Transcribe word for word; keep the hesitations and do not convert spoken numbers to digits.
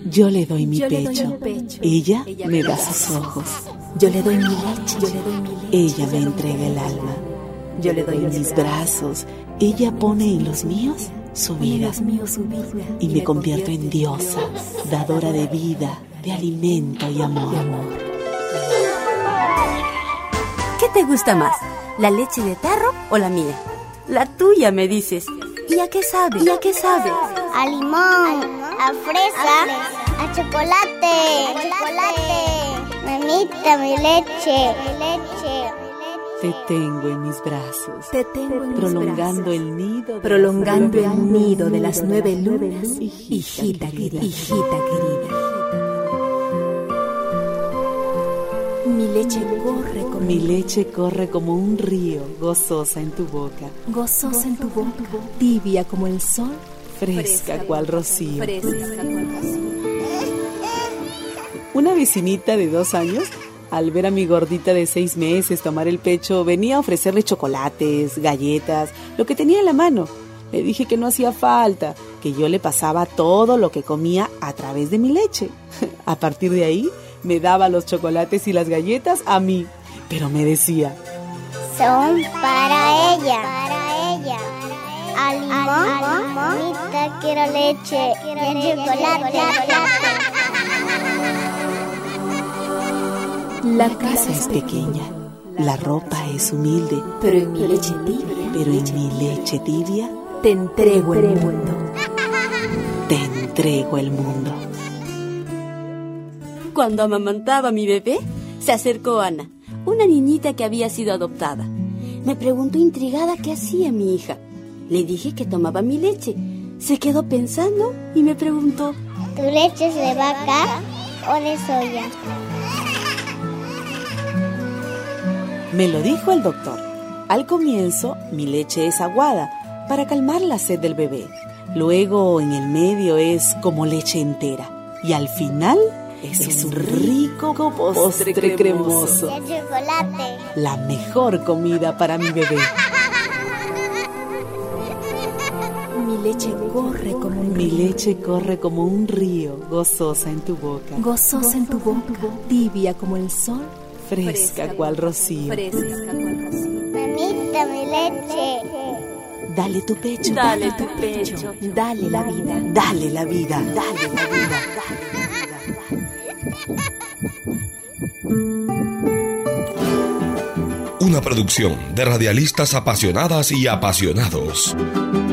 Yo le doy mi Yo le doy pecho. mi pecho. Ella me da sus ojos. Yo le doy mi leche. Yo le doy mi leche. Ella me entrega el alma. Yo le doy mis brazos. Ella pone en los míos su vida. Dios mío, su vida. Y me convierto en diosa, dadora de vida, de alimento y amor. ¿Qué te gusta más? ¿La leche de tarro o la mía? La tuya, me dices. ¿Y a qué sabe? ¿Y a qué sabe? A limón, a fresa, a chocolate, a chocolate. Mamita, mi leche, mi leche. Te tengo en mis brazos, Te tengo en mis prolongando brazos. el nido de Prolongando las el nueve nido de las nueve lunas. Hijita Hijita querida. querida. Hijita querida. Mi leche corre como Mi leche corre como un río, gozosa en tu boca, gozosa en tu boca, tibia como el sol, fresca cual rocío. fresca cual rocío. Una vecinita de dos años, al ver a mi gordita de seis meses tomar el pecho, venía a ofrecerle chocolates, galletas, lo que tenía en la mano. Le dije que no hacía falta, que yo le pasaba todo lo que comía a través de mi leche. A partir de ahí, me daba los chocolates y las galletas a mí, pero me decía: Son para ella, para ella. A limón, mamita, quiero leche, quiero chocolate. la casa es pequeña, la ropa es humilde, Pero en mi leche tibia, pero en mi leche tibia te entrego el mundo. te entrego el mundo. Cuando amamantaba a mi bebé, se acercó Ana, una niñita que había sido adoptada. Me preguntó intrigada qué hacía mi hija. Le dije que tomaba mi leche. Se quedó pensando y me preguntó: ¿Tu leche es de vaca o de soya? Me lo dijo el doctor. Al comienzo, mi leche es aguada para calmar la sed del bebé. Luego, en el medio, es como leche entera. Y al final, es, es un rico postre, postre cremoso. De chocolate. La mejor comida para mi bebé. mi leche corre como un Mi río, leche corre como un río, gozosa en tu boca, gozosa en tu boca, tibia como el sol, fresca cual rocío. fresca cual rocío. Mamita, mi leche. Dale tu pecho, Dale tu pecho, dale la vida. dale la vida, dale la vida. Una producción de radialistas apasionadas y apasionados.